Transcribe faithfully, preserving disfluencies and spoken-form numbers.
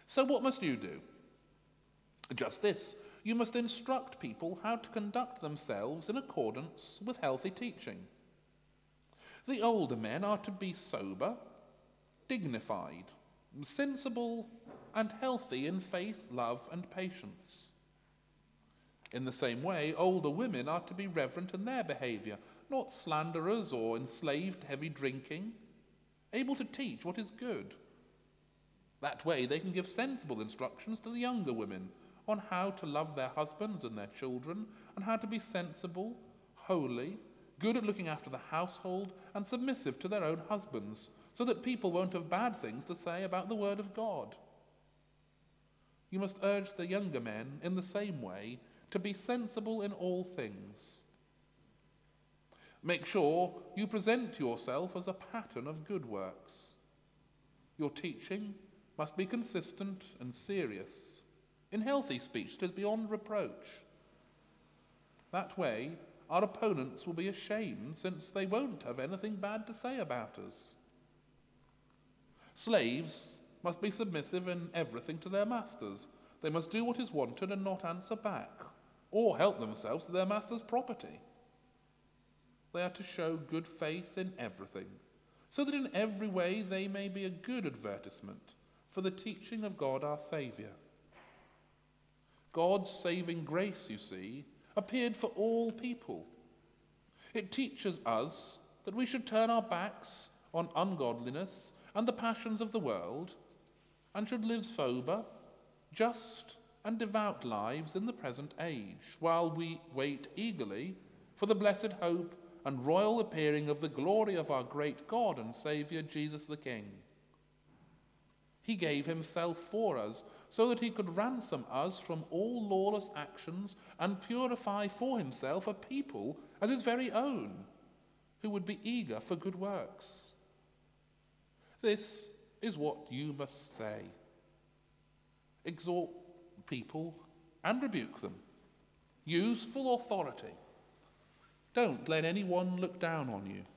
So what must you do? Just this: you must instruct people how to conduct themselves in accordance with healthy teaching. The older men are to be sober, dignified, sensible, and healthy in faith, love, and patience. In the same way, older women are to be reverent in their behavior, not slanderers or enslaved to heavy drinking, able to teach what is good. That way they can give sensible instructions to the younger women on how to love their husbands and their children, and how to be sensible, holy, good at looking after the household, and submissive to their own husbands, so that people won't have bad things to say about the word of God. You must urge the younger men in the same way to be sensible in all things. Make sure you present yourself as a pattern of good works. Your teaching must be consistent and serious. In healthy speech, it is beyond reproach. That way, our opponents will be ashamed, since they won't have anything bad to say about us. Slaves must be submissive in everything to their masters. They must do what is wanted and not answer back, or help themselves to their master's property. They are to show good faith in everything, so that in every way they may be a good advertisement for the teaching of God our Saviour. God's saving grace, you see, appeared for all people. It teaches us that we should turn our backs on ungodliness and the passions of the world, and should live sober, just, and devout lives in the present age, while we wait eagerly for the blessed hope and royal appearing of the glory of our great God and Saviour, Jesus the King. He gave himself for us, so that he could ransom us from all lawless actions and purify for himself a people as his very own, who would be eager for good works. This is what you must say. Exhort people and rebuke them. Use full authority. Don't let anyone look down on you.